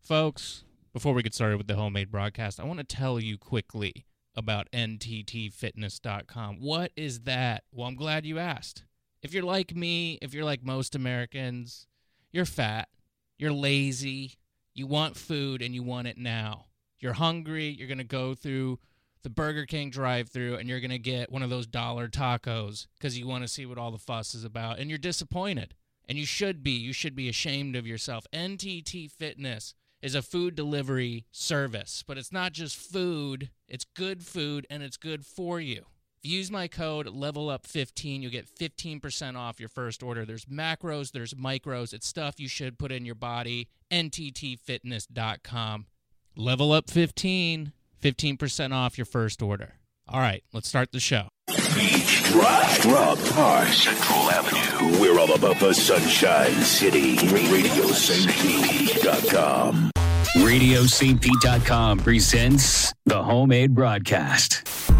Folks, before we get started with the homemade broadcast, I want to tell you quickly about NTTfitness.com. What is that? Well, I'm glad you asked. If you're like me, if you're like most Americans, you're fat, you're lazy, you want food, and you want it now. You're hungry, you're going to go through the Burger King drive-thru, and you're going to get one of those dollar tacos because you want to see what all the fuss is about, and you're disappointed. And you should be. You should be ashamed of yourself. NTT Fitness is a food delivery service, but it's not just food. It's good food, and it's good for you. If you use my code LEVELUP15, you'll get 15% off your first order. There's macros, there's micros. It's stuff you should put in your body. NTTfitness.com. LEVELUP15, 15% off your first order. All right, let's start the show. Beach, Drive, Rock Park, Central Avenue. We're all about the Sunshine City. RadioStPete.com. RadioStPete.com presents the homemade broadcast.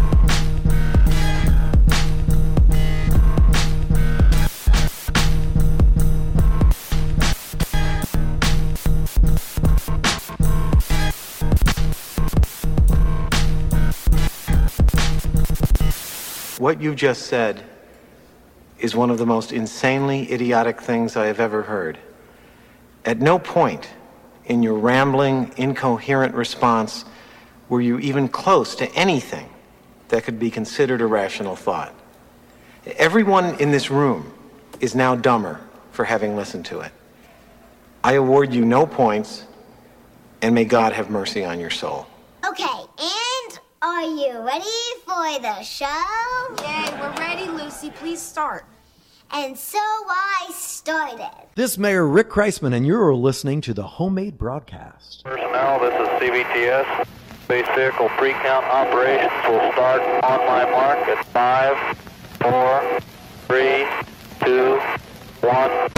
What you just said is one of the most insanely idiotic things I have ever heard. At no point in your rambling, incoherent response were you even close to anything that could be considered a rational thought. Everyone in this room is now dumber for having listened to it. I award you no points, and may God have mercy on your soul. Okay, and are you ready for the show? Yay, we're ready, Lucy. Please start. And so I started. This is Mayor Rick Kreisman, and you're listening to the homemade broadcast. Personnel, this is CVTS. Space vehicle pre-count operations will start on my mark at 5, 4, 3, 2, 1.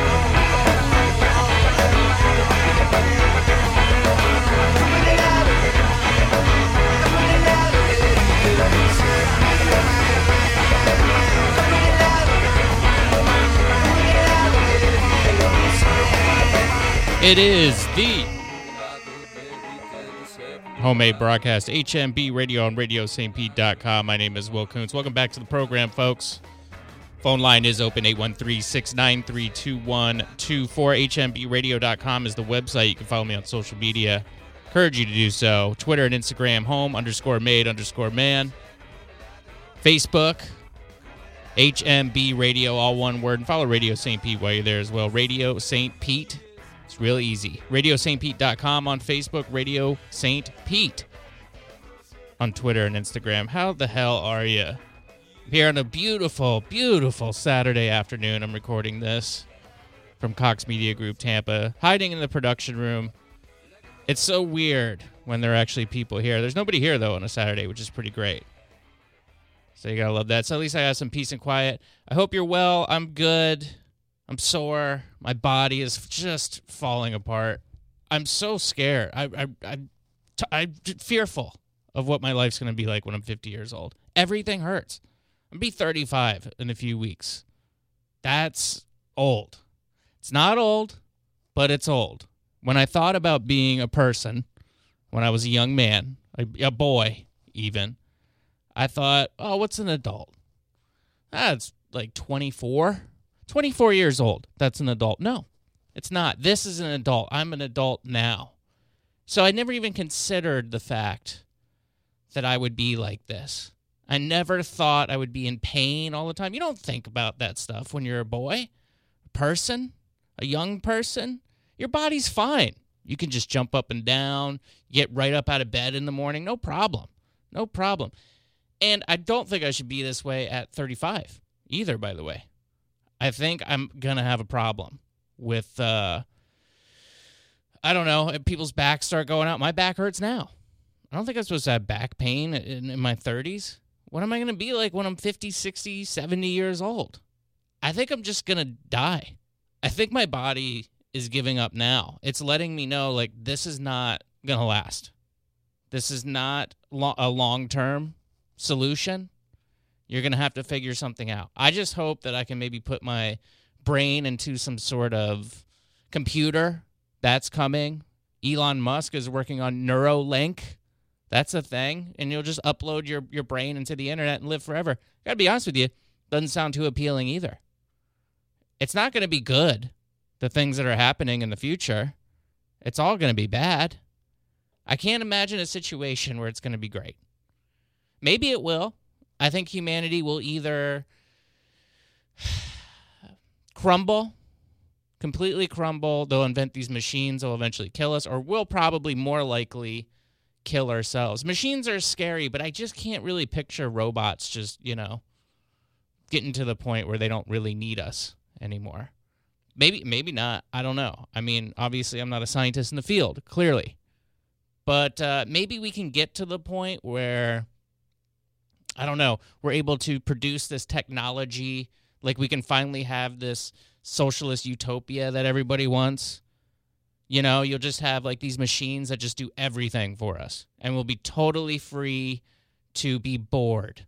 It is the homemade broadcast, HMB Radio on RadioStPete.com. My name is Will Kuntz. Welcome back to the program, folks. Phone line is open, 813-693-2124. HMBRadio.com is the website. You can follow me on social media. Encourage you to do so. Twitter and Instagram, home_made_man. Facebook, HMB Radio, all one word. And follow Radio St. Pete while you're there as well. Radio St. Pete. It's real easy. RadioStPete.com on Facebook. Radio St. Pete on Twitter and Instagram. How the hell are you? I'm here on a beautiful, beautiful Saturday afternoon. I'm recording this from Cox Media Group, Tampa. Hiding in the production room. It's so weird when there are actually people here. There's nobody here, though, on a Saturday, which is pretty great. So you gotta love that. So at least I have some peace and quiet. I hope you're well. I'm good. I'm sore. My body is just falling apart. I'm so scared. I'm fearful of what my life's going to be like when I'm 50 years old. Everything hurts. I'm going to be 35 in a few weeks. That's old. It's not old, but it's old. When I thought about being a person, when I was a young man, a boy even, I thought, oh, what's an adult? That's like 24. 24 years old. That's an adult. No, it's not. This is an adult. I'm an adult now. So I never even considered the fact that I would be like this. I never thought I would be in pain all the time. You don't think about that stuff when you're a boy, a person, a young person. Your body's fine. You can just jump up and down, get right up out of bed in the morning. No problem. No problem. And I don't think I should be this way at 35 either, by the way. I think I'm going to have a problem with, I don't know, if people's backs start going out. My back hurts now. I don't think I'm supposed to have back pain in my 30s. What am I going to be like when I'm 50, 60, 70 years old? I think I'm just going to die. I think my body is giving up now. It's letting me know, like, this is not going to last. This is not a long-term solution. You're going to have to figure something out. I just hope that I can maybe put my brain into some sort of computer. That's coming. Elon Musk is working on Neuralink. That's a thing. And you'll just upload your brain into the internet and live forever. Gotta be honest with you, doesn't sound too appealing either. It's not going to be good, the things that are happening in the future. It's all going to be bad. I can't imagine a situation where it's going to be great. Maybe it will. I think humanity will either crumble, completely crumble. They'll invent these machines that will eventually kill us, or we'll probably more likely kill ourselves. Machines are scary, but I just can't really picture robots just, getting to the point where they don't really need us anymore. Maybe not. I don't know. I mean, obviously, I'm not a scientist in the field, clearly. But maybe we can get to the point where, I don't know, we're able to produce this technology, like we can finally have this socialist utopia that everybody wants. You'll just have like these machines that just do everything for us, and we'll be totally free to be bored.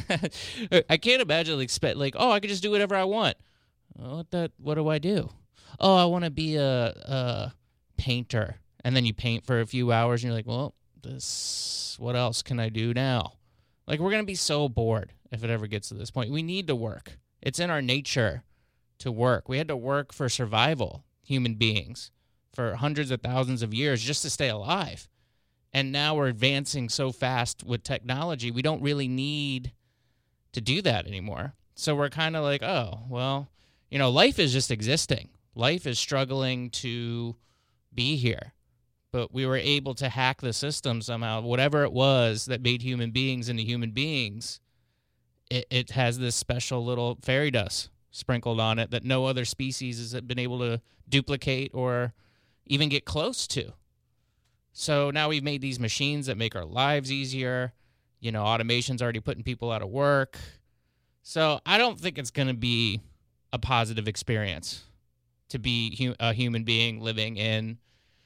I can't imagine I could just do whatever I want. What do I do? Oh, I want to be a painter. And then you paint for a few hours, and you're like, well, what else can I do now? Like, we're going to be so bored if it ever gets to this point. We need to work. It's in our nature to work. We had to work for survival, human beings, for hundreds of thousands of years just to stay alive. And now we're advancing so fast with technology, we don't really need to do that anymore. So we're kind of like, oh, well, life is just existing. Life is struggling to be here. But we were able to hack the system somehow. Whatever it was that made human beings into human beings, it has this special little fairy dust sprinkled on it that no other species has been able to duplicate or even get close to. So now we've made these machines that make our lives easier. Automation's already putting people out of work. So I don't think it's going to be a positive experience to be a human being living in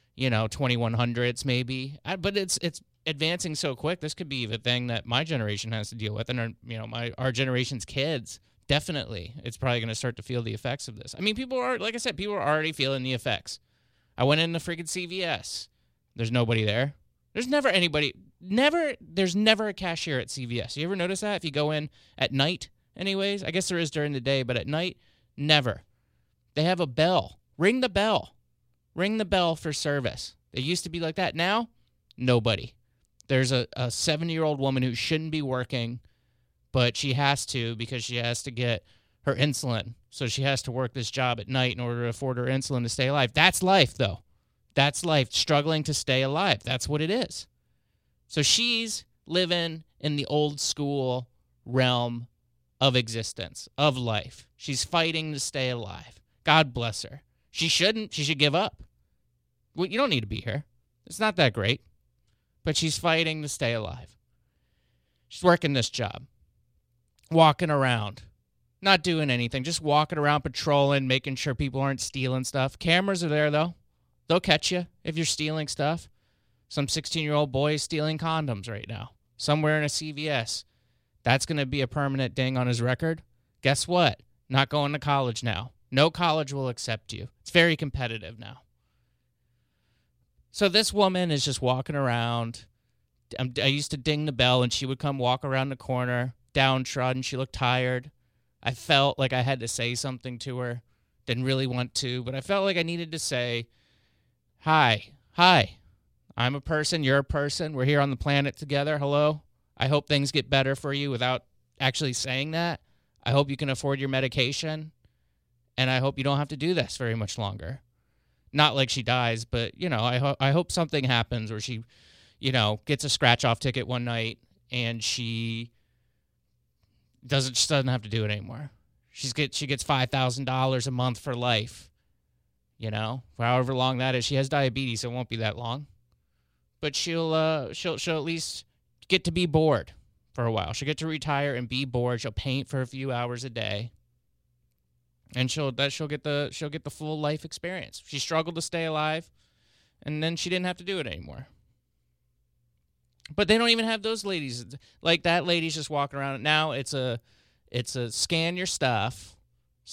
2100s maybe. But it's advancing so quick. This could be the thing that my generation has to deal with, and our generation's kids. Definitely, it's probably going to start to feel the effects of this. I mean, people are already feeling the effects. I went into freaking CVS. There's nobody there. There's never anybody. There's never a cashier at CVS. You ever notice that? If you go in at night, anyways, I guess there is during the day, but at night, never. They have a bell. Ring the bell. Ring the bell for service. It used to be like that. Now, nobody. There's a 70-year-old woman who shouldn't be working, but she has to because she has to get her insulin. So she has to work this job at night in order to afford her insulin to stay alive. That's life, though. That's life, struggling to stay alive. That's what it is. So she's living in the old school realm of existence, of life. She's fighting to stay alive. God bless her. She shouldn't. She should give up. Well, you don't need to be here. It's not that great. But she's fighting to stay alive. She's working this job. Walking around. Not doing anything. Just walking around, patrolling, making sure people aren't stealing stuff. Cameras are there, though. They'll catch you if you're stealing stuff. Some 16-year-old boy is stealing condoms right now. Somewhere in a CVS. That's going to be a permanent ding on his record. Guess what? Not going to college now. No college will accept you. It's very competitive now. So this woman is just walking around. I used to ding the bell, and she would come walk around the corner, downtrodden. She looked tired. I felt like I had to say something to her. Didn't really want to, but I felt like I needed to say, Hi. I'm a person. You're a person. We're here on the planet together. Hello. I hope things get better for you without actually saying that. I hope you can afford your medication. And I hope you don't have to do this very much longer. Not like she dies, but, I hope something happens where she, gets a scratch-off ticket one night and she doesn't have to do it anymore. She gets $5,000 a month for life, for however long that is. She has diabetes, so it won't be that long. But she'll at least get to be bored for a while. She'll get to retire and be bored. She'll paint for a few hours a day. And she'll get the full life experience. She struggled to stay alive, and then she didn't have to do it anymore. But they don't even have those ladies. Like that lady's just walking around. Now it's a scan your stuff.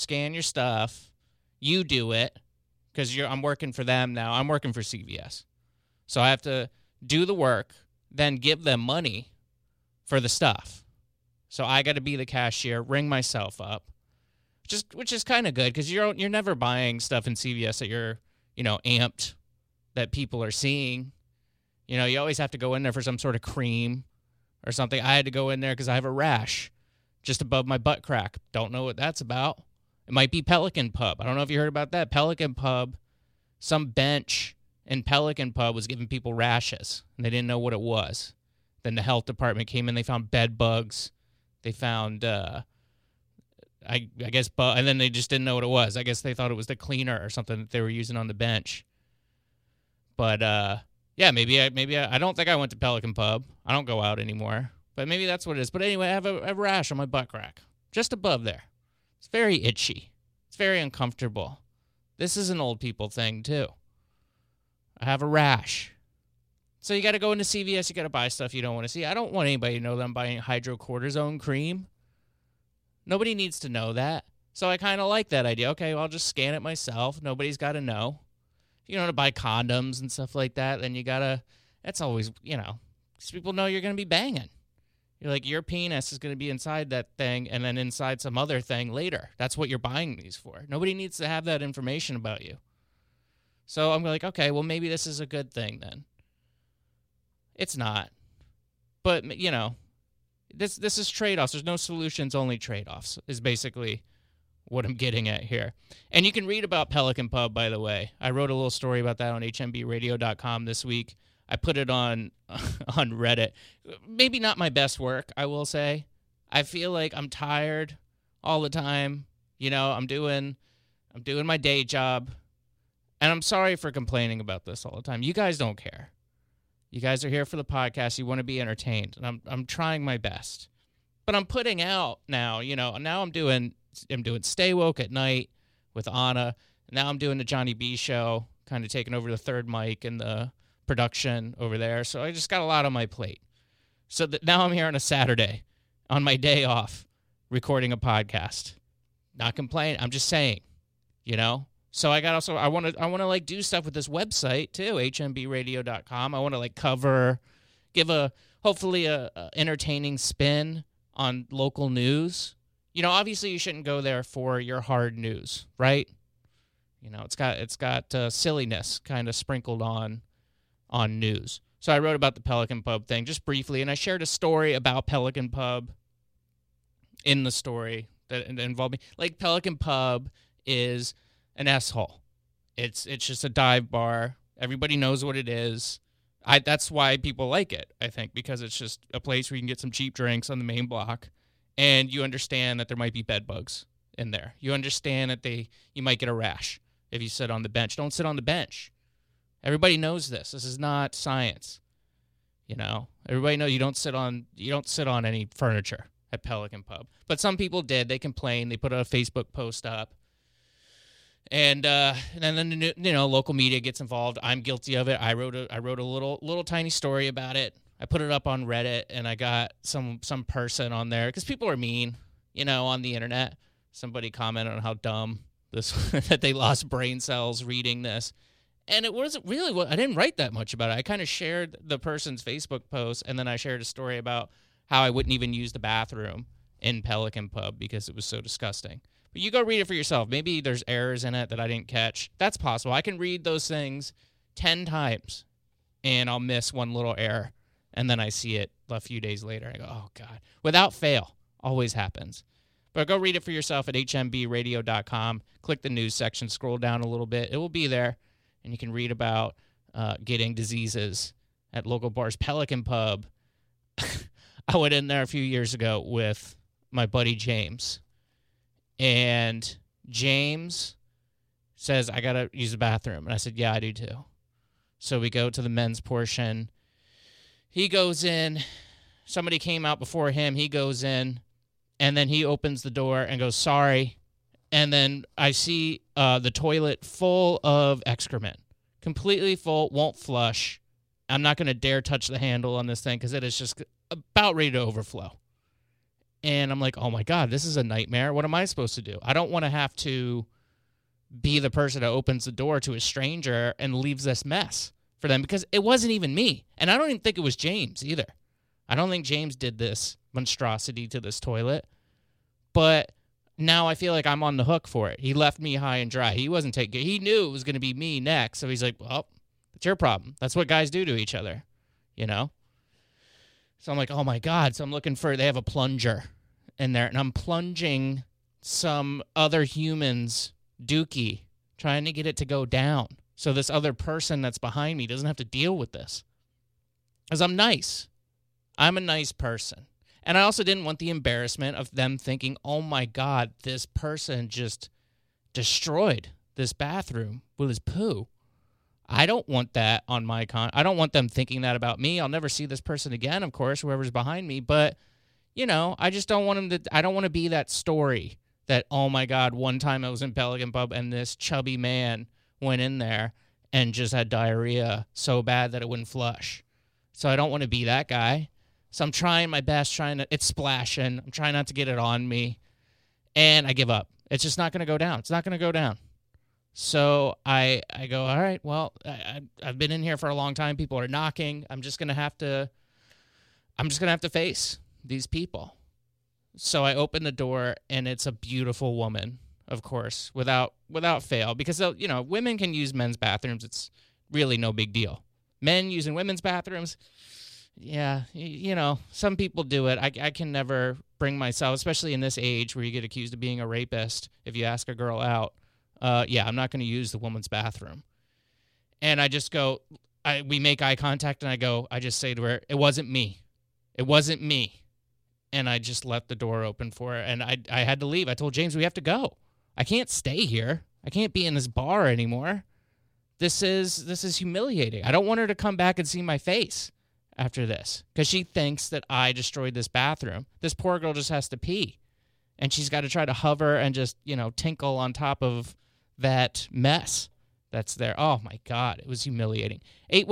You do it because I'm working for them now. I'm working for CVS. So I have to do the work, then give them money for the stuff. So I got to be the cashier, ring myself up, which is kind of good because you're never buying stuff in CVS that you're, amped that people are seeing. You always have to go in there for some sort of cream or something. I had to go in there because I have a rash just above my butt crack. Don't know what that's about. It might be Pelican Pub. I don't know if you heard about that. Pelican Pub, some bench in Pelican Pub was giving people rashes, and they didn't know what it was. Then the health department came in. They found bed bugs. They found, I guess, and then they just didn't know what it was. I guess they thought it was the cleaner or something that they were using on the bench. But, yeah, maybe I don't think I went to Pelican Pub. I don't go out anymore. But maybe that's what it is. But anyway, I have a rash on my butt crack, just above there. It's very itchy. It's very uncomfortable. This is an old people thing, too. I have a rash. So you got to go into CVS. You got to buy stuff you don't want to see. I don't want anybody to know that I'm buying hydrocortisone cream. Nobody needs to know that. So I kind of like that idea. Okay, well, I'll just scan it myself. Nobody's got to know. To buy condoms and stuff like that, then you got to, that's always, because people know you're going to be banging. You're like, your penis is going to be inside that thing and then inside some other thing later. That's what you're buying these for. Nobody needs to have that information about you. So I'm like, okay, well, maybe this is a good thing then. It's not. But, this is trade-offs. There's no solutions, only trade-offs is basically what I'm getting at here. And you can read about Pelican Pub, by the way. I wrote a little story about that on hmbradio.com this week. I put it on Reddit. Maybe not my best work, I will say. I feel like I'm tired all the time. I'm doing my day job. And I'm sorry for complaining about this all the time. You guys don't care. You guys are here for the podcast. You want to be entertained. And I'm trying my best. But I'm putting out now, now I'm doing Stay Woke at Night with Anna. Now I'm doing the Johnny B show, kind of taking over the third mic and the production over there. So I just got a lot on my plate. So now I'm here on a Saturday on my day off recording a podcast. Not complaining. I'm just saying, So I want to like do stuff with this website too, hmbradio.com. I want to like give hopefully a entertaining spin on local news. Obviously you shouldn't go there for your hard news, right? It's got silliness kind of sprinkled on news. So I wrote about the Pelican Pub thing just briefly, and I shared a story about Pelican Pub in the story that involved me. Like, Pelican Pub is an S-hole. It's just a dive bar. Everybody knows what it is. That's why people like it, I think, because it's just a place where you can get some cheap drinks on the main block, and you understand that there might be bed bugs in there. You understand that you might get a rash if you sit on the bench. Don't sit on the bench. Everybody knows this. This is not science. Everybody knows you don't sit on any furniture at Pelican Pub. But some people did. They complained. They put a Facebook post up. And then local media gets involved. I'm guilty of it. I wrote a little tiny story about it. I put it up on Reddit, and I got some person on there because people are mean, on the internet. Somebody commented on how dumb that they lost brain cells reading this. And it wasn't really I didn't write that much about it. I kind of shared the person's Facebook post, and then I shared a story about how I wouldn't even use the bathroom in Pelican Pub because it was so disgusting. But you go read it for yourself. Maybe there's errors in it that I didn't catch. That's possible. I can read those things 10 times, and I'll miss one little error, and then I see it a few days later. I go, oh, God. Without fail. Always happens. But go read it for yourself at hmbradio.com. Click the news section. Scroll down a little bit. It will be there. And you can read about getting diseases at local bars. Pelican Pub. I went in there a few years ago with my buddy James. And James says, I got to use the bathroom. And I said, yeah, I do too. So we go to the men's portion. He goes in. Somebody came out before him. He goes in. And then he opens the door and goes, sorry. And then I see the toilet full of excrement. Completely full, won't flush. I'm not going to dare touch the handle on this thing because it is just about ready to overflow. And I'm like, oh, my God, this is a nightmare. What am I supposed to do? I don't want to have to be the person that opens the door to a stranger and leaves this mess. for them because it wasn't even me. And I don't even think it was James either. I don't think James did this monstrosity to this toilet. But now I feel like I'm on the hook for it. He left me high and dry. He wasn't taking it. He knew it was going to be me next. So he's like, well, it's your problem. That's what guys do to each other, you know? So I'm like, oh, my God. So I'm looking they have a plunger in there, and I'm plunging some other human's dookie, trying to get it to go down so this other person that's behind me doesn't have to deal with this. Because I'm nice. I'm a nice person. And I also didn't want the embarrassment of them thinking, oh, my God, this person just destroyed this bathroom with his poo. I don't want that on my I don't want them thinking that about me. I'll never see this person again, of course, whoever's behind me. But, you know, I just don't want them to, I don't want to be that story that, oh, my God, one time I was in Pelican Pub and this chubby man went in there and just had diarrhea so bad that it wouldn't flush. So I don't want to be that guy. So I'm trying my best, it's splashing. I'm trying not to get it on me. And I give up. It's just not going to go down. It's not going to go down. So I go, all right, well, I've been in here for a long time. People are knocking. I'm just going to have to face these people. So I open the door, and it's a beautiful woman, of course, without fail. Because, you know, women can use men's bathrooms. It's really no big deal. Men using women's bathrooms, yeah, you know, some people do it. I can never bring myself, especially in this age where you get accused of being a rapist if you ask a girl out. Yeah, I'm not going to use the woman's bathroom. And I just go, we make eye contact, and I just say to her, it wasn't me. It wasn't me. And I just left the door open for her, and I had to leave. I told James, we have to go. I can't stay here. I can't be in this bar anymore. This is humiliating. I don't want her to come back and see my face after this because she thinks that I destroyed this bathroom. This poor girl just has to pee, and she's got to try to hover and just, you know, tinkle on top of that mess that's there. Oh, my God. It was humiliating.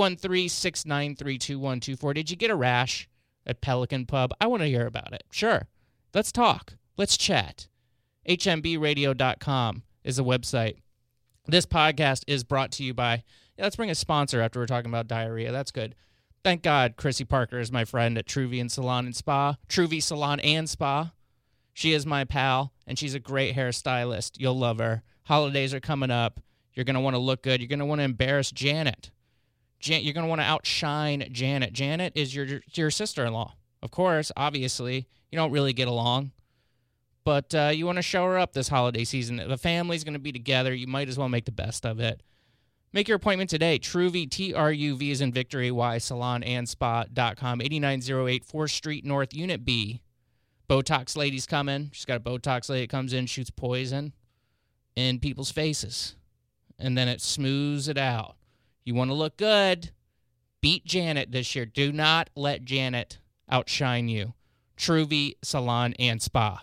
813-693-2124. Did you get a rash at Pelican Pub? I want to hear about it. Sure. Let's talk. Let's chat. HMBradio.com is the website. This podcast is brought to you by, let's bring a sponsor after we're talking about diarrhea. That's good. Thank God Chrissy Parker is my friend at Truvian Salon and Spa. Truvy Salon and Spa. She is my pal, and she's a great hairstylist. You'll love her. Holidays are coming up. You're going to want to look good. You're going to want to embarrass Janet. You're going to want to outshine Janet. Janet is your sister-in-law. Of course, obviously, you don't really get along. But you want to show her up this holiday season. The family's going to be together. You might as well make the best of it. Make your appointment today. Truvy, T-R-U-V as in Victory, Y, salonandspa.com, 8908 4th Street North, Unit B. Botox lady's coming. She's got a Botox lady that comes in, shoots poison in people's faces. And then it smooths it out. You want to look good? Beat Janet this year. Do not let Janet outshine you. Truvy, Salon, and Spa.com.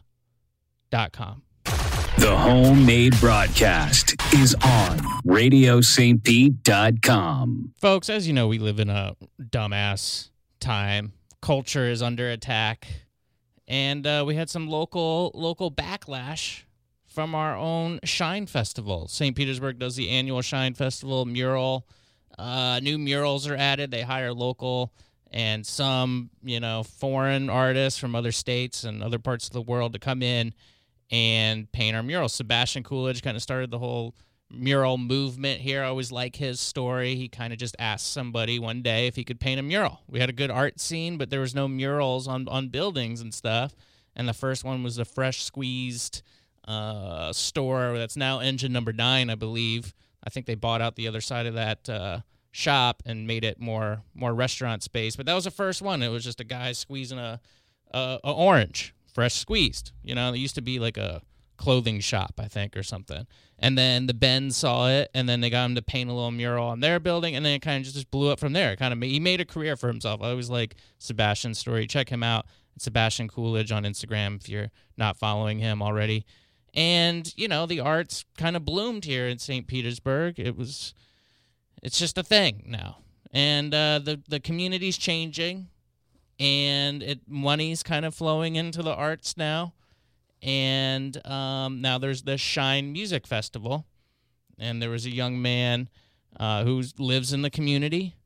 The Homemade Broadcast is on RadioSt.Pete.com. Folks, as you know, we live in a dumbass time. Culture is under attack. And we had some local backlash from our own Shine Festival. St. Petersburg does the annual Shine Festival mural. New murals are added. They hire local and some, foreign artists from other states and other parts of the world to come in and paint our murals. Sebastian Coolidge kind of started the whole mural movement here. I always like his story. He kind of just asked somebody one day if he could paint a mural. We had a good art scene, but there was no murals on buildings and stuff. And the first one was the Fresh Squeezed store that's now Engine Number 9, I believe. I think they bought out the other side of that shop and made it more restaurant space. But that was the first one. It was just a guy squeezing a orange, fresh squeezed. There used to be like a clothing shop, I think, or something. And then the Benz saw it, and then they got him to paint a little mural on their building, and then it kind of just blew up from there. He made a career for himself. I always like Sebastian's story. Check him out. It's Sebastian Coolidge on Instagram if you're not following him already. And, the arts kind of bloomed here in St. Petersburg. It's just a thing now. And the community's changing, and money's kind of flowing into the arts now. And now there's the Shine Music Festival. And there was a young man who lives in the community,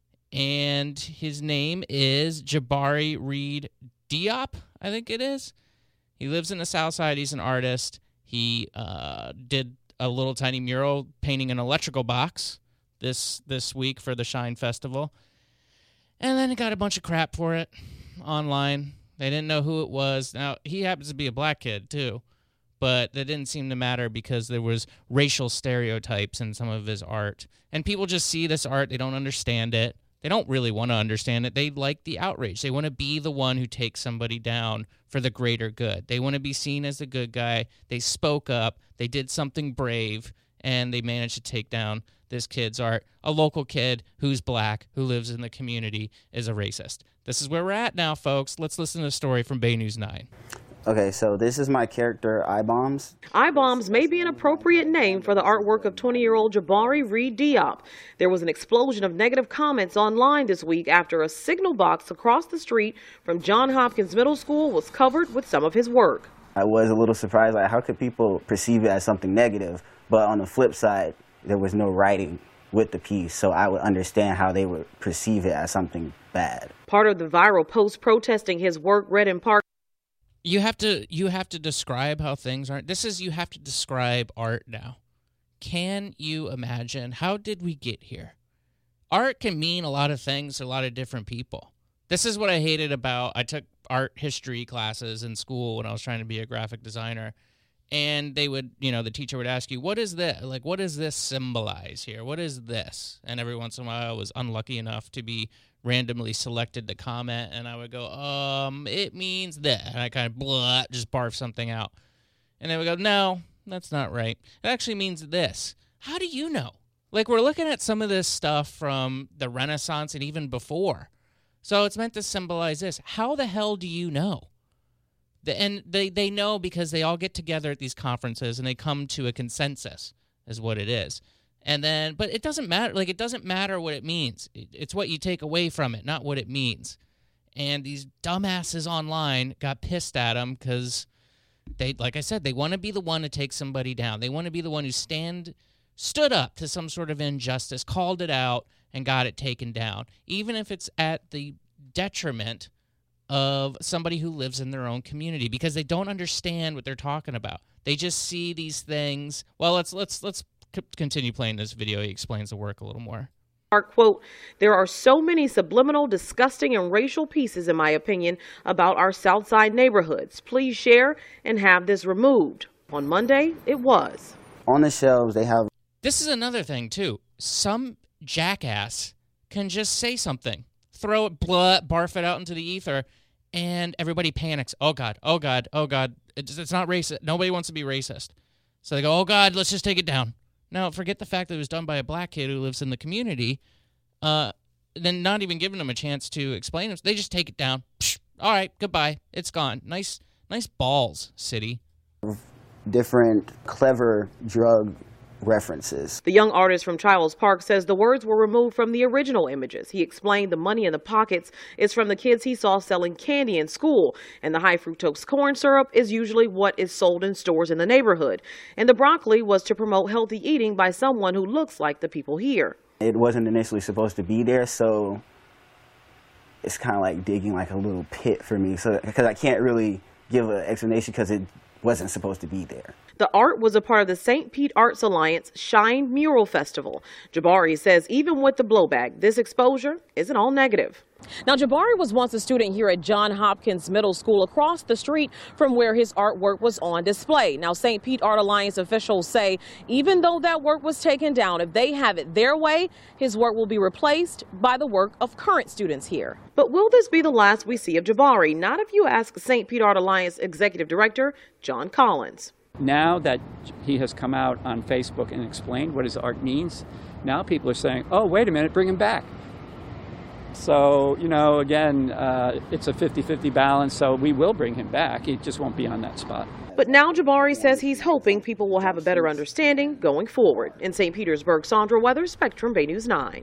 and his name is Jabari Reed Diop, I think it is. He lives in the South Side. He's an artist. He did a little tiny mural painting an electrical box this week for the Shine Festival, and then he got a bunch of crap for it online. They didn't know who it was. Now, he happens to be a black kid, too, but that didn't seem to matter because there was racial stereotypes in some of his art. And people just see this art. They don't understand it. They don't really want to understand it. They like the outrage. They want to be the one who takes somebody down for the greater good. They want to be seen as the good guy. They spoke up. They did something brave, and they managed to take down this kid's art. A local kid who's black, who lives in the community, is a racist. This is where we're at now, folks. Let's listen to a story from Bay News 9. Okay, so this is my character, iBombs. iBombs may be an appropriate name for the artwork of 20-year-old Jabari Reed Diop. There was an explosion of negative comments online this week after a signal box across the street from Johns Hopkins Middle School was covered with some of his work. I was a little surprised, like, how could people perceive it as something negative? But on the flip side, there was no writing with the piece, so I would understand how they would perceive it as something bad. Part of the viral post protesting his work read in part. You have to describe how things aren't. You have to describe art now. Can you imagine? How did we get here? Art can mean a lot of things to a lot of different people. This is what I hated about, I took art history classes in school when I was trying to be a graphic designer. And they would, the teacher would ask you, what is this? Like, what does this symbolize here? What is this? And every once in a while I was unlucky enough to be randomly selected to comment, and I would go, it means that. And I kind of just barf something out. And they would go, no, that's not right. It actually means this. How do you know? Like, we're looking at some of this stuff from the Renaissance and even before. So it's meant to symbolize this. How the hell do you know? And they know because they all get together at these conferences and they come to a consensus is what it is. And then, but it doesn't matter. Like, it doesn't matter what it means. It's what you take away from it, not what it means. And these dumbasses online got pissed at them because they, like I said, they want to be the one to take somebody down. They want to be the one who stood up to some sort of injustice, called it out, and got it taken down, even if it's at the detriment of somebody who lives in their own community, because they don't understand what they're talking about. They just see these things. Well, let's continue playing this video. He explains the work a little more. Quote, there are so many subliminal, disgusting, and racial pieces, in my opinion, about our Southside neighborhoods. Please share and have this removed. On Monday, it was. On the shelves, they have... This is another thing, too. Some jackass can just say something, throw it, barf it out into the ether, and everybody panics. Oh, God, oh, God, oh, God. It's not racist. Nobody wants to be racist. So they go, oh, God, let's just take it down. Now, forget the fact that it was done by a black kid who lives in the community, then not even giving them a chance to explain it. They just take it down. Psh, all right, goodbye. It's gone. Nice balls, city. Different clever drug references. The young artist from Childs Park says the words were removed from the original images. He explained the money in the pockets is from the kids he saw selling candy in school, and the high fructose corn syrup is usually what is sold in stores in the neighborhood. And the broccoli was to promote healthy eating by someone who looks like the people here. It wasn't initially supposed to be there, so it's kind of like digging like a little pit for me, so because I can't really give an explanation because it wasn't supposed to be there. The art was a part of the St. Pete Arts Alliance Shine Mural Festival. Jabari says even with the blowback, this exposure isn't all negative. Now, Jabari was once a student here at Johns Hopkins Middle School across the street from where his artwork was on display. Now, St. Pete Art Alliance officials say even though that work was taken down, if they have it their way, his work will be replaced by the work of current students here. But will this be the last we see of Jabari? Not if you ask St. Pete Art Alliance Executive Director John Collins. Now that he has come out on Facebook and explained what his art means, now people are saying, oh, wait a minute, bring him back. So, again, it's a 50-50 balance, so we will bring him back. He just won't be on that spot. But now Jabari says he's hoping people will have a better understanding going forward. In St. Petersburg, Sandra Weathers, Spectrum, Bay News 9.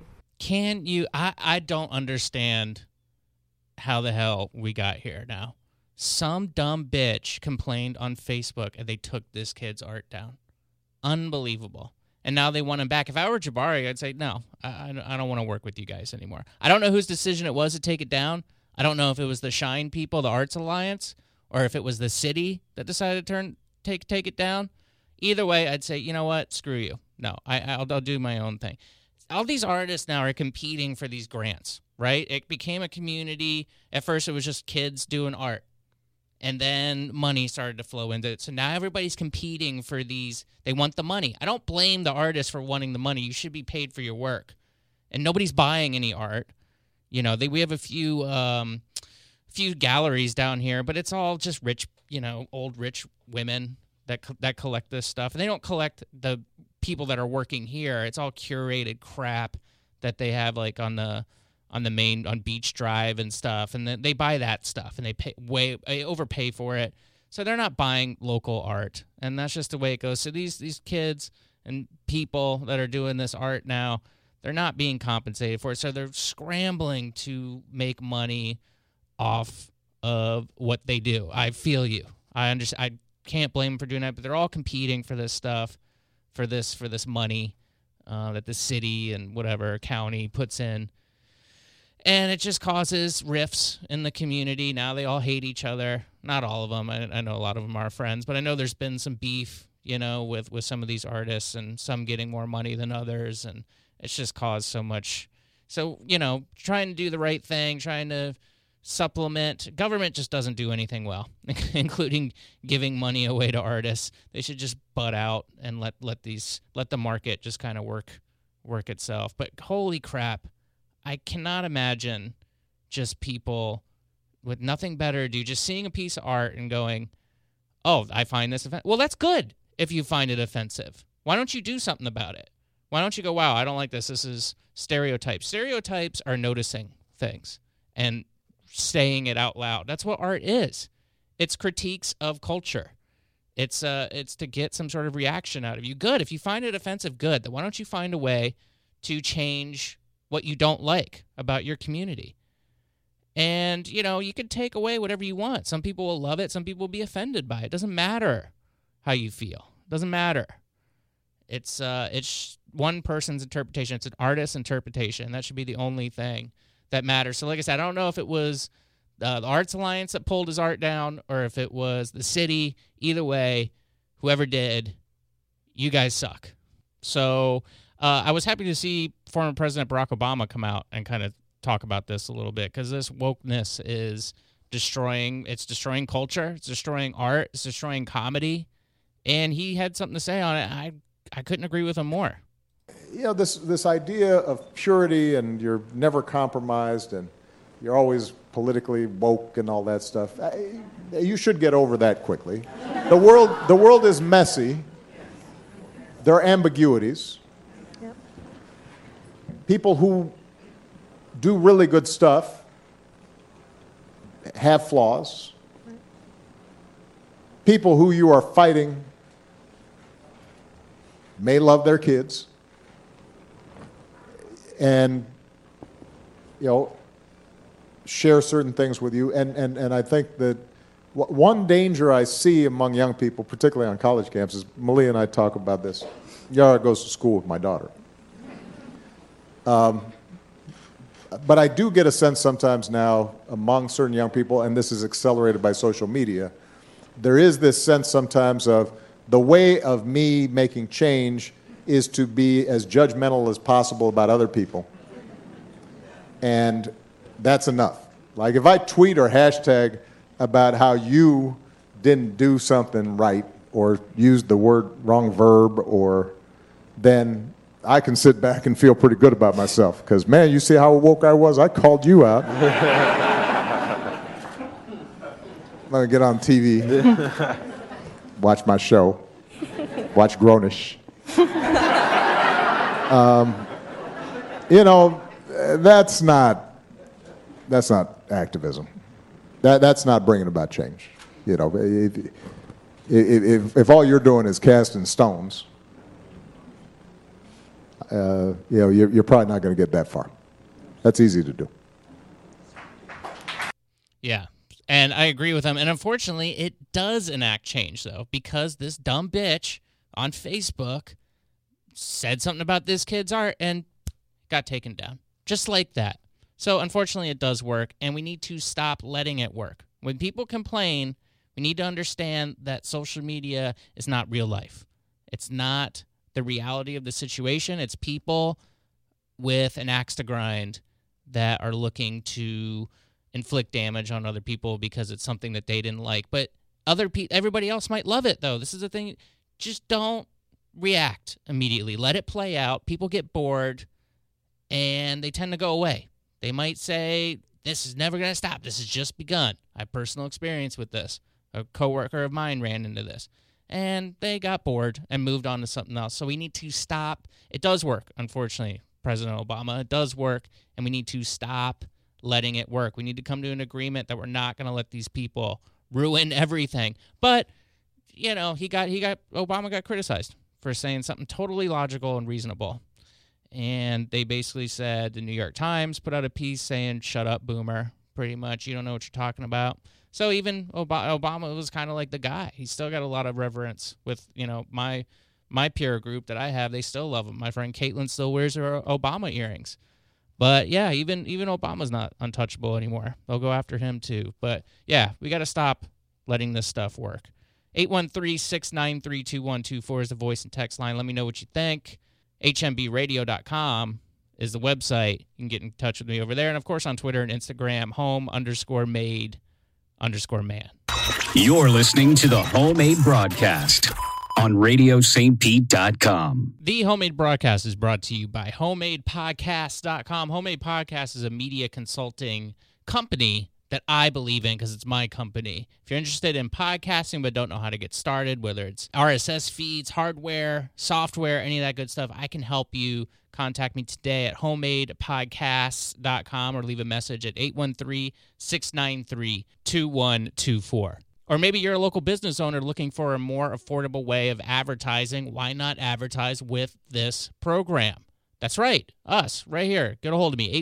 I don't understand how the hell we got here now. Some dumb bitch complained on Facebook and they took this kid's art down. Unbelievable. and now they want him back. If I were Jabari, I'd say, no, I don't want to work with you guys anymore. I don't know whose decision it was to take it down. I don't know if it was the Shine people, the Arts Alliance, or if it was the city that decided to take it down. Either way, I'd say, you know what, screw you. No, I'll do my own thing. All these artists now are competing for these grants, right? It became a community. At first, it was just kids doing art. And then money started to flow into it. So now everybody's competing for these. They want the money. I don't blame the artist for wanting the money. You should be paid for your work. And nobody's buying any art. You know, we have a few galleries down here, but it's all just rich, old rich women that collect this stuff. And they don't collect the people that are working here. It's all curated crap that they have like on Beach Drive and stuff, and then they buy that stuff and they overpay for it. So they're not buying local art, and that's just the way it goes. So these kids and people that are doing this art now, they're not being compensated for it. So they're scrambling to make money off of what they do. I feel you. I understand. I can't blame them for doing that, but they're all competing for this stuff, for this money that the city and whatever county puts in. And it just causes rifts in the community. Now they all hate each other. Not all of them. I know a lot of them are friends, but I know there's been some beef, with some of these artists and some getting more money than others. And it's just caused so much. So, trying to do the right thing, trying to supplement. Government just doesn't do anything well, including giving money away to artists. They should just butt out and let the market just kind of work itself. But holy crap. I cannot imagine just people with nothing better to do, just seeing a piece of art and going, oh, I find this offensive. Well, that's good if you find it offensive. Why don't you do something about it? Why don't you go, wow, I don't like this. This is stereotypes. Stereotypes are noticing things and saying it out loud. That's what art is. It's critiques of culture. It's to get some sort of reaction out of you. Good. If you find it offensive, good. Then why don't you find a way to change what you don't like about your community? And, you can take away whatever you want. Some people will love it. Some people will be offended by it. It doesn't matter how you feel. It doesn't matter. It's one person's interpretation. It's an artist's interpretation. That should be the only thing that matters. So like I said, I don't know if it was the Arts Alliance that pulled his art down or if it was the city. Either way, whoever did, you guys suck. So I was happy to see former President Barack Obama come out and kind of talk about this a little bit, because this wokeness is destroying culture, it's destroying art, it's destroying comedy, and he had something to say on it. I couldn't agree with him more. This idea of purity and you're never compromised and you're always politically woke and all that stuff, you should get over that quickly. The world is messy. There are ambiguities. People who do really good stuff have flaws. People who you are fighting may love their kids and, share certain things with you. And I think that one danger I see among young people, particularly on college campuses, Malia and I talk about this. Yara goes to school with my daughter. But I do get a sense sometimes now among certain young people, and this is accelerated by social media, there is this sense sometimes of the way of me making change is to be as judgmental as possible about other people. And that's enough. Like if I tweet or hashtag about how you didn't do something right or used the wrong verb, or then I can sit back and feel pretty good about myself because, man, you see how woke I was? I called you out. Let me get on TV, watch my show, watch Grownish. That's not activism. That's not bringing about change. If all you're doing is casting stones, you're probably not going to get that far. That's easy to do. Yeah, and I agree with him. And unfortunately, it does enact change, though, because this dumb bitch on Facebook said something about this kid's art and got taken down. Just like that. So unfortunately it does work, and we need to stop letting it work. When people complain, we need to understand that social media is not real life. It's not the reality of the situation. It's people with an axe to grind that are looking to inflict damage on other people because it's something that they didn't like. But everybody else might love it, though. This is the thing. Just don't react immediately. Let it play out. People get bored, and they tend to go away. They might say, this is never going to stop. This has just begun. I have personal experience with this. A coworker of mine ran into this, and they got bored and moved on to something else. So we need to stop. It does work, unfortunately, President Obama. It does work, and we need to stop letting it work. We need to come to an agreement that we're not going to let these people ruin everything. But, you know, Obama got criticized for saying something totally logical and reasonable. And they basically said, the New York Times put out a piece saying, shut up, boomer, pretty much. You don't know what you're talking about. So even Obama was kind of like the guy. He's still got a lot of reverence with, you know, my peer group that I have. They still love him. My friend Caitlin still wears her Obama earrings. But, yeah, even Obama's not untouchable anymore. They'll go after him, too. But, yeah, we got to stop letting this stuff work. 813-693-2124 is the voice and text line. Let me know what you think. HMBradio.com is the website. You can get in touch with me over there. And, of course, on Twitter and Instagram, home_made_man. You're listening to the Homemade Broadcast on RadioSt.Pete.com. The Homemade Broadcast is brought to you by HomemadePodcast.com. Homemade Podcast is a media consulting company that I believe in because it's my company. If you're interested in podcasting but don't know how to get started, whether it's RSS feeds, hardware, software, any of that good stuff, I can help you. Contact me today at HomemadePodcasts.com or leave a message at 813-693-2124. Or maybe you're a local business owner looking for a more affordable way of advertising. Why not advertise with this program? That's right, us, right here. Get a hold of me,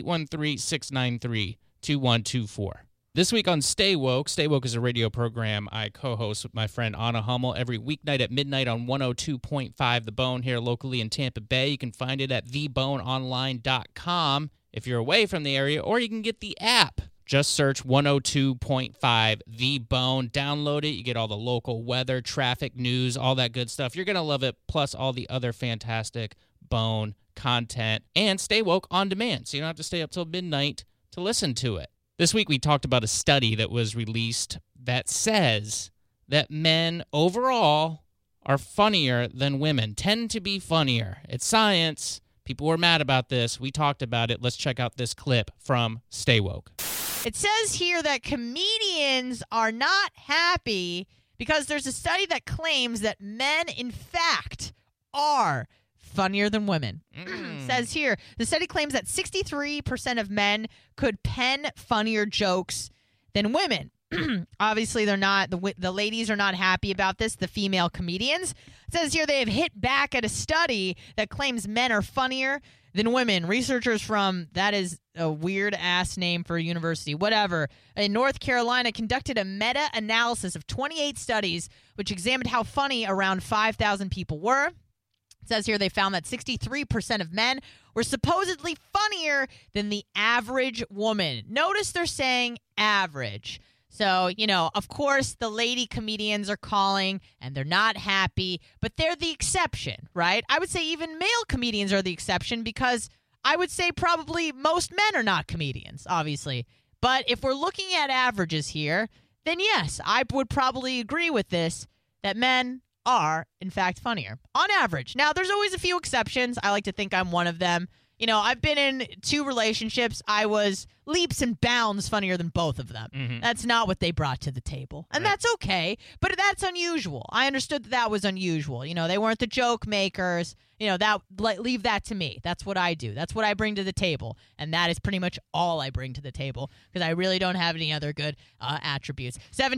813-693-2124. This week on Stay Woke is a radio program I co-host with my friend Anna Hummel every weeknight at midnight on 102.5 The Bone here locally in Tampa Bay. You can find it at theboneonline.com if you're away from the area, or you can get the app. Just search 102.5 The Bone. Download it. You get all the local weather, traffic, news, all that good stuff. You're going to love it, plus all the other fantastic Bone content. And Stay Woke on demand, so you don't have to stay up till midnight to listen to it. This week we talked about a study that was released that says that men overall are funnier than women, tend to be funnier. It's science. People were mad about this. We talked about it. Let's check out this clip from Stay Woke. It says here that comedians are not happy because there's a study that claims that men, in fact, are funnier than women. Says here, the study claims that 63% of men could pen funnier jokes than women. Obviously, they're not. The ladies are not happy about this, the female comedians. It says here they have hit back at a study that claims men are funnier than women. Researchers from, that is a weird-ass name for a university, whatever, in North Carolina conducted a meta-analysis of 28 studies which examined how funny around 5,000 people were. It says here they found that 63% of men were supposedly funnier than the average woman. Notice they're saying average. So, you know, of course, the lady comedians are calling and they're not happy, but they're the exception, right? I would say even male comedians are the exception because I would say probably most men are not comedians, obviously. But if we're looking at averages here, then yes, I would probably agree with this, that men are, in fact, funnier on average. Now, there's always a few exceptions. I like to think I'm one of them. You know, I've been in 2 relationships. I was leaps and bounds funnier than both of them. Mm-hmm. That's not what they brought to the table. And that's okay, but that's unusual. I understood that was unusual. You know, they weren't the joke makers. You know, leave that to me. That's what I do. That's what I bring to the table. And that is pretty much all I bring to the table because I really don't have any other good attributes.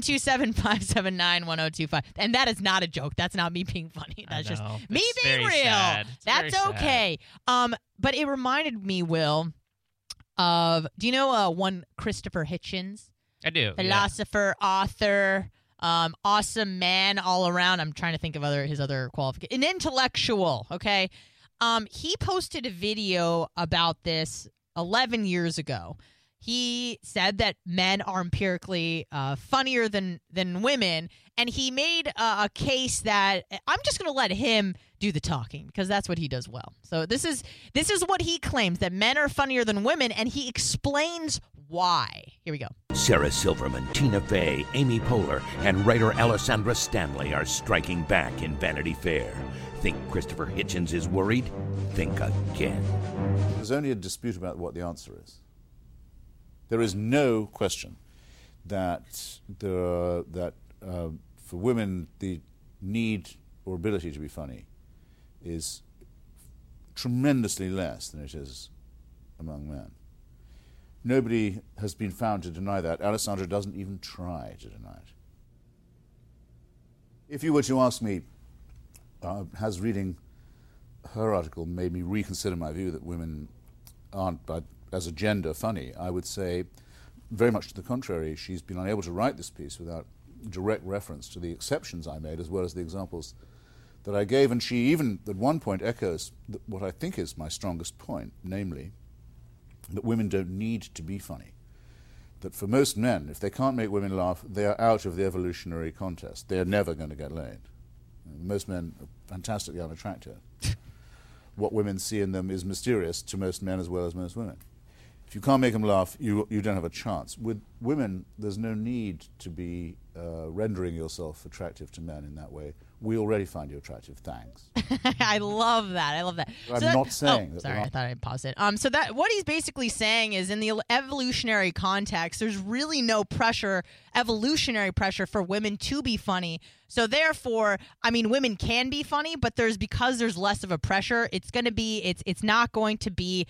727-579-1025. And that is not a joke. That's not me being funny. That's just me being real. That's okay. But it reminded me, Will, of, do you know one Christopher Hitchens? I do. Philosopher, author, awesome man all around. I'm trying to think of his other qualifications. An intellectual, okay? He posted a video about this 11 years ago. He said that men are empirically funnier than women, and he made a case that I'm just going to let him do the talking because that's what he does well. So this is what he claims, that men are funnier than women, and he explains why. Here we go. Sarah Silverman, Tina Fey, Amy Poehler, and writer Alessandra Stanley are striking back in Vanity Fair. Think Christopher Hitchens is worried? Think again. There's only a dispute about what the answer is. There is no question that for women the need or ability to be funny is tremendously less than it is among men. Nobody has been found to deny that. Alessandra doesn't even try to deny it. If you were to ask me, has reading her article made me reconsider my view that women aren't, as a gender, funny, I would say very much to the contrary. She's been unable to write this piece without direct reference to the exceptions I made as well as the examples that I gave, and she even at one point echoes what I think is my strongest point, namely that women don't need to be funny. That for most men, if they can't make women laugh, they are out of the evolutionary contest. They are never going to get laid. Most men are fantastically unattractive. What women see in them is mysterious to most men as well as most women. If you can't make them laugh, you don't have a chance. With women, there's no need to be rendering yourself attractive to men in that way. We already find you attractive. Thanks. I love that. I'm not saying that. Sorry, I thought I'd pause it. So that what he's basically saying is, in the evolutionary context, there's really no evolutionary pressure for women to be funny. So therefore, I mean, women can be funny, but because there's less of a pressure, it's not going to be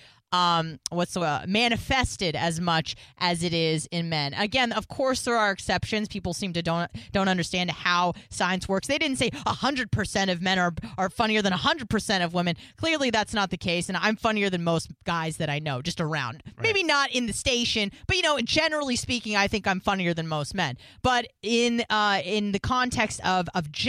manifested as much as it is in men. Again, of course, there are exceptions. People seem to don't understand how science works. They didn't say 100% of men are funnier than 100% of women. Clearly, that's not the case, and I'm funnier than most guys that I know, just around. Right. Maybe not in the station, but generally speaking, I think I'm funnier than most men. But in the context of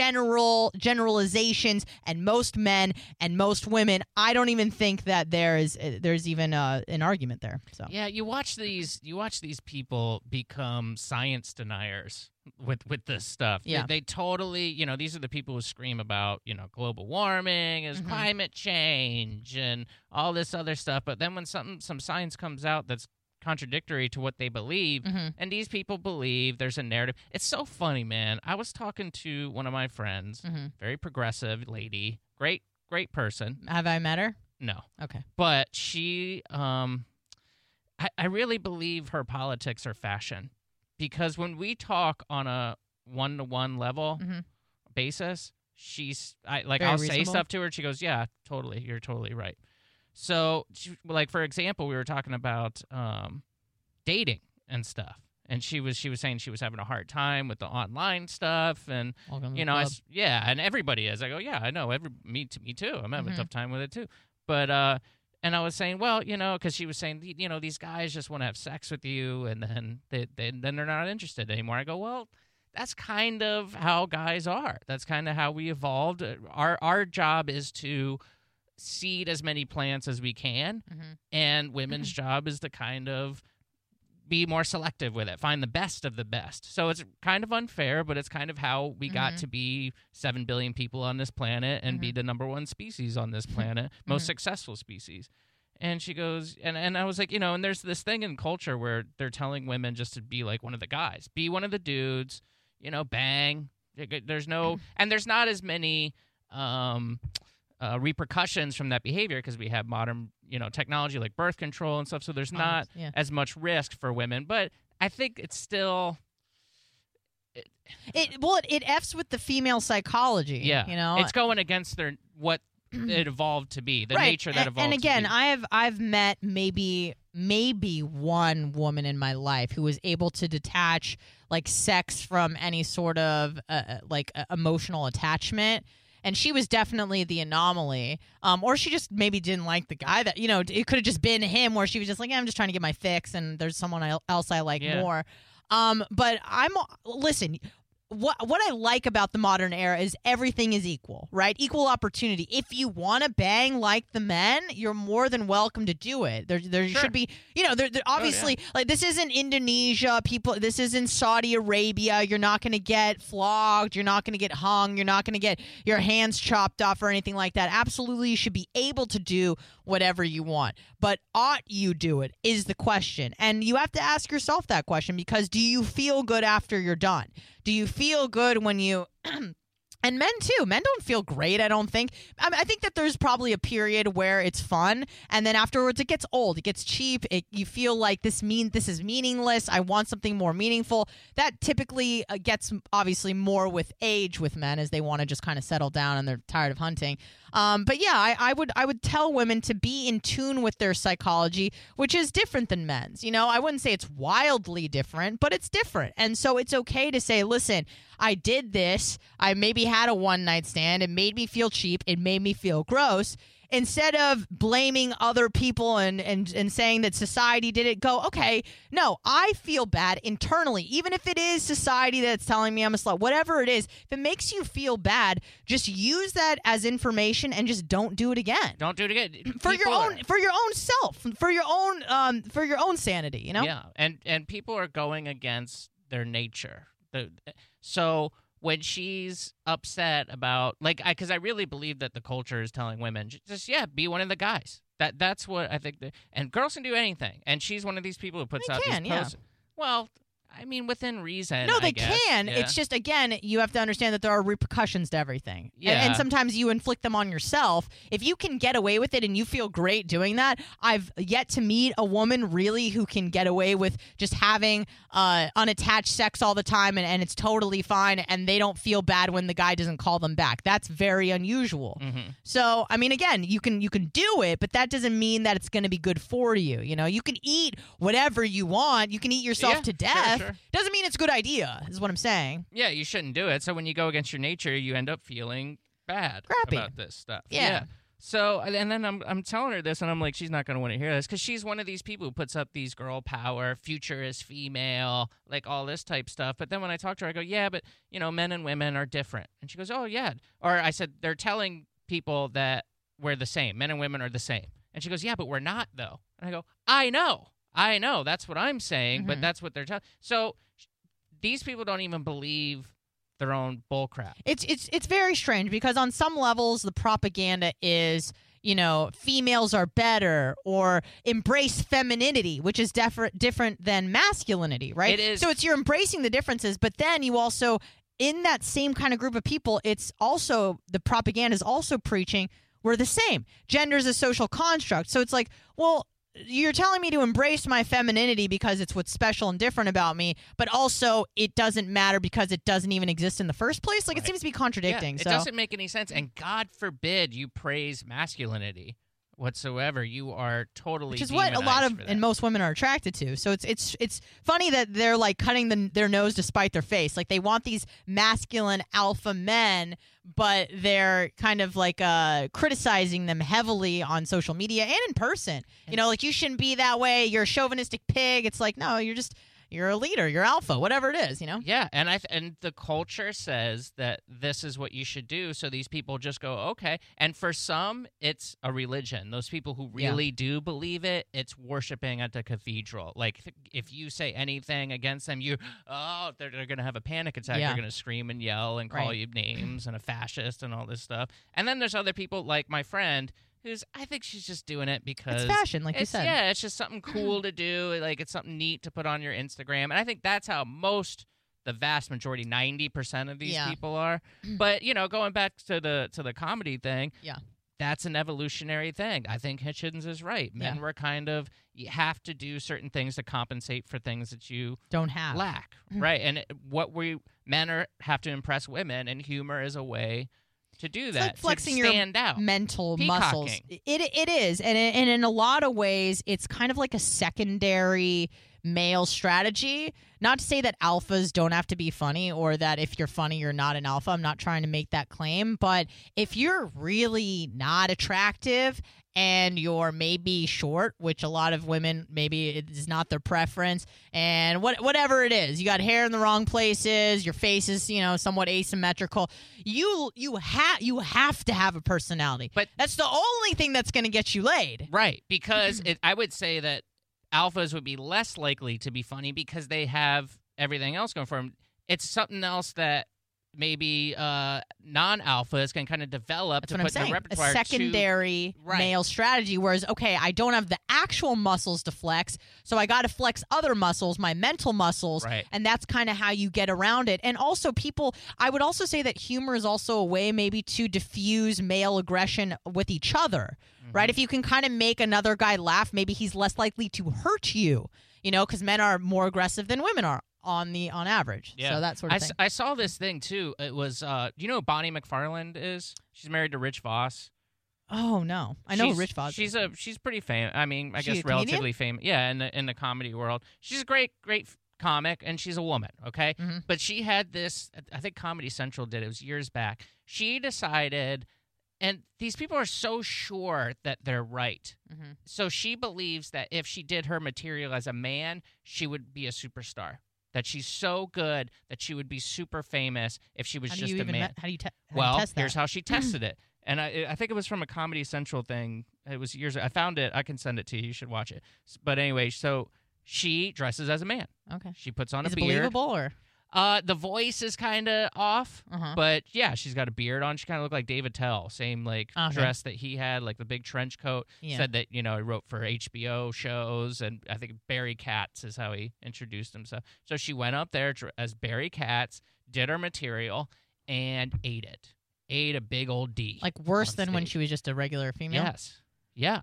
generalizations and most men and most women, I don't even think that there's even an argument there. So yeah, you watch these people become science deniers with this stuff. Yeah, they totally, these are the people who scream about global warming is climate change and all this other stuff. But then when some science comes out that's contradictory to what they believe, and these people believe there's a narrative. It's so funny, man. I was talking to one of my friends, very progressive lady, great person. Have I met her? No. Okay. But she, I really believe her politics are fashion, because when we talk on a one-to-one level basis, I'll say stuff to her, and she goes, "Yeah, totally. You're totally right." So, for example, we were talking about dating and stuff, and she was saying she was having a hard time with the online stuff, and and everybody is. I go, yeah, I know, me too. I'm having a tough time with it too, but and I was saying, well, because she was saying, these guys just want to have sex with you, and then they're not interested anymore. I go, well, that's kind of how guys are. That's kind of how we evolved. Our job is to seed as many plants as we can, and women's job is to kind of be more selective with it, find the best of the best. So it's kind of unfair, but it's kind of how we got to be 7 billion people on this planet and be the number one species on this planet, most successful species. And she goes, and I was like, and there's this thing in culture where they're telling women just to be like one of the guys, be one of the dudes, bang. There's no, and there's not as many repercussions from that behavior because we have modern, technology like birth control and stuff. So there's not as much risk for women. But I think it's still. It F's with the female psychology. Yeah, it's going against what it evolved to be, the nature that evolved. And again, to be. I've met maybe one woman in my life who was able to detach like sex from any sort of emotional attachment. And she was definitely the anomaly. Or she just maybe didn't like the guy that, it could have just been him, where she was just like, I'm just trying to get my fix and there's someone else I like more. But listen, what I like about the modern era is everything is equal, right? Equal opportunity. If you want to bang like the men, you're more than welcome to do it. There should be, there obviously, like, this isn't Indonesia, this isn't Saudi Arabia. You're not going to get flogged. You're not going to get hung. You're not going to get your hands chopped off or anything like that. Absolutely, you should be able to do whatever you want. But ought you do it is the question. And you have to ask yourself that question, because do you feel good after you're done? Do you feel good when you and men too. Men don't feel great, I don't think. I think that there's probably a period where it's fun, and then afterwards it gets old, it gets cheap. You feel like this is meaningless. I want something more meaningful. That typically gets obviously more with age with men, as they want to just kind of settle down and they're tired of hunting. But yeah, I would tell women to be in tune with their psychology, which is different than men's. I wouldn't say it's wildly different, but it's different. And so it's okay to say, listen, I did this. I maybe had a one-night stand. It made me feel cheap. It made me feel gross. Instead of blaming other people and saying that society did it, go, okay, no, I feel bad internally. Even if it is society that's telling me I'm a slut, whatever it is, if it makes you feel bad, just use that as information and just don't do it again. Don't do it again. For your own self, for your own sanity, Yeah, and people are going against their nature. So when she's upset about, like, because I really believe that the culture is telling women, just be one of the guys. That's what I think. And girls can do anything. And she's one of these people who puts out these posts. Well, I mean, within reason. No, they guess. can. Yeah. It's just, again, you have to understand that there are repercussions to everything. Yeah. And sometimes you inflict them on yourself. If you can get away with it and you feel great doing that, I've yet to meet a woman really who can get away with just having unattached sex all the time and it's totally fine and they don't feel bad when the guy doesn't call them back. That's very unusual. Mm-hmm. So, I mean, again, you can do it, but that doesn't mean that it's going to be good for you. You can eat whatever you want. You can eat yourself to death. Sure. Doesn't mean it's a good idea, is what I'm saying. Yeah, you shouldn't do it. So when you go against your nature, you end up feeling bad Crappy about this stuff. Yeah. So, and then I'm telling her this, and I'm like, she's not going to want to hear this, because she's one of these people who puts up these girl power, future is female, like all this type stuff. But then when I talk to her, I go, yeah, but, men and women are different. And she goes, oh, yeah. Or I said, they're telling people that we're the same. Men and women are the same. And she goes, yeah, but we're not, though. And I go, I know. That's what I'm saying, but that's what they're telling. So these people don't even believe their own bullcrap. It's very strange, because on some levels the propaganda is, females are better, or embrace femininity, which is different than masculinity, right? It is. So you're embracing the differences, but then you also, in that same kind of group of people, it's also, the propaganda is also preaching we're the same. Gender is a social construct. So it's like, well, you're telling me to embrace my femininity because it's what's special and different about me, but also it doesn't matter because it doesn't even exist in the first place? Like, It seems to be contradicting. Yeah, it doesn't make any sense. And God forbid you praise masculinity whatsoever. You are totally Which is what a lot of and most women are attracted to. So it's funny that they're like cutting their nose to spite their face. Like, they want these masculine alpha men, but they're kind of like criticizing them heavily on social media and in person. Like, you shouldn't be that way. You're a chauvinistic pig. It's like, no, you're a leader. You're alpha, whatever it is, Yeah, and the culture says that this is what you should do, so these people just go, okay. And for some, it's a religion. Those people who really do believe it, it's worshiping at the cathedral. Like, if you say anything against them, they're going to have a panic attack. Yeah. They're going to scream and yell and call you names and a fascist and all this stuff. And then there's other people like my friend, I think she's just doing it because it's fashion, like you said. Yeah, it's just something cool to do. Like, it's something neat to put on your Instagram. And I think that's how the vast majority, 90% of these people are. But, going back to the comedy thing, that's an evolutionary thing. I think Hitchens is right. Men were kind of, you have to do certain things to compensate for things that you don't have. Lack, right? And men have to impress women, and humor is a way to do that, like flexing to stand your out. mental Peacocking. muscles. It is, and in a lot of ways, it's kind of like a secondary male strategy. Not to say that alphas don't have to be funny or that if you're funny, you're not an alpha. I'm not trying to make that claim. But if you're really not attractive and you're maybe short, which a lot of women, maybe it is not their preference, and whatever it is, you got hair in the wrong places, your face is, somewhat asymmetrical, you have to have a personality. But that's the only thing that's going to get you laid. Right, because I would say that alphas would be less likely to be funny because they have everything else going for them. It's something else that maybe non-alphas can kind of develop That's to what put I'm in saying. their repertoire. A secondary male strategy, whereas, okay, I don't have the actual muscles to flex, so I got to flex other muscles, my mental muscles, and that's kind of how you get around it. And also I would also say that humor is also a way maybe to diffuse male aggression with each other, right? If you can kind of make another guy laugh, maybe he's less likely to hurt you, because men are more aggressive than women are. On average. So that sort of thing. I saw this thing, too. It was, do you know who Bonnie McFarland is? She's married to Rich Voss. Oh, no. I know who Rich Voss is. She's pretty famous. I mean, I guess a relatively famous. Yeah, in the comedy world. She's a great comic, and she's a woman, okay? Mm-hmm. But she had this, I think Comedy Central did, it was years back. She decided, and these people are so sure that they're right. Mm-hmm. So she believes that if she did her material as a man, she would be a superstar. That she's so good that she would be super famous if she was just a man. How do you test that? Here's how she tested it. And I think it was from a Comedy Central thing. It was years ago. I found it. I can send it to you. You should watch it. But anyway, so she dresses as a man. Okay. She puts on Is a it beard. Believable or? The voice is kind of off, but yeah, she's got a beard on. She kind of looked like David Tell, same dress that he had, like the big trench coat. Yeah. Said that he wrote for HBO shows, and I think Barry Katz is how he introduced himself. So she went up there as Barry Katz, did her material, and ate it. Ate a big old D. Like worse than when she was just a regular female. Yes, yeah,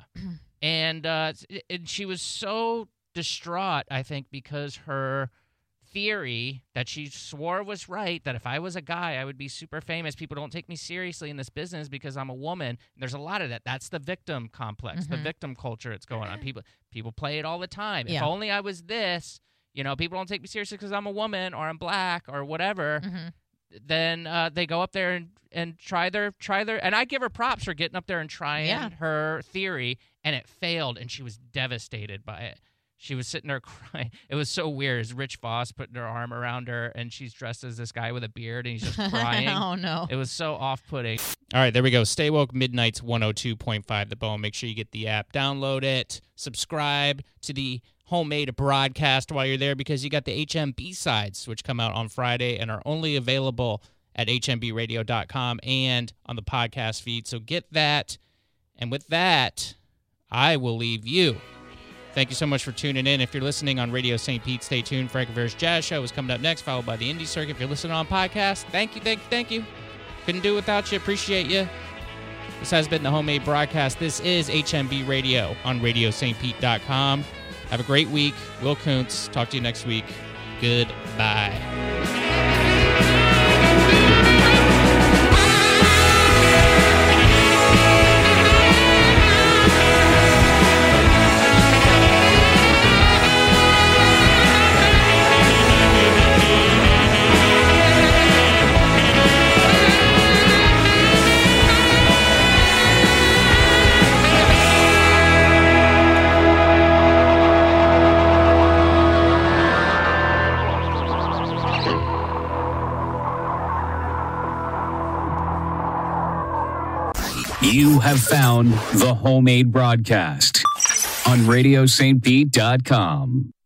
and she was so distraught, I think, because her theory that she swore was right, that if I was a guy, I would be super famous. People don't take me seriously in this business because I'm a woman. And there's a lot of that. That's the victim complex, the victim culture that's going on. People play it all the time. Yeah. If only I was this, people don't take me seriously because I'm a woman or I'm black or whatever. Then they go up there and try their, and I give her props for getting up there and trying her theory, and it failed, and she was devastated by it. She was sitting there crying. It was so weird. It's Rich Voss putting her arm around her, and she's dressed as this guy with a beard, and he's just crying. Oh, no. It was so off-putting. All right, there we go. Stay Woke Midnights 102.5 The Bone. Make sure you get the app. Download it. Subscribe to the Homemade broadcast while you're there, because you got the HM B-sides, which come out on Friday and are only available at hmbradio.com and on the podcast feed. So get that. And with that, I will leave you. Thank you so much for tuning in. If you're listening on Radio St. Pete, stay tuned. Frank Rivera's Jazz Show is coming up next, followed by the Indie Circuit. If you're listening on podcast, thank you. Couldn't do it without you. Appreciate you. This has been the Homemade Broadcast. This is HMB Radio on RadioStPete.com. Have a great week. Will Kuntz. Talk to you next week. Goodbye. You have found the Homemade Broadcast on RadioStPete.com.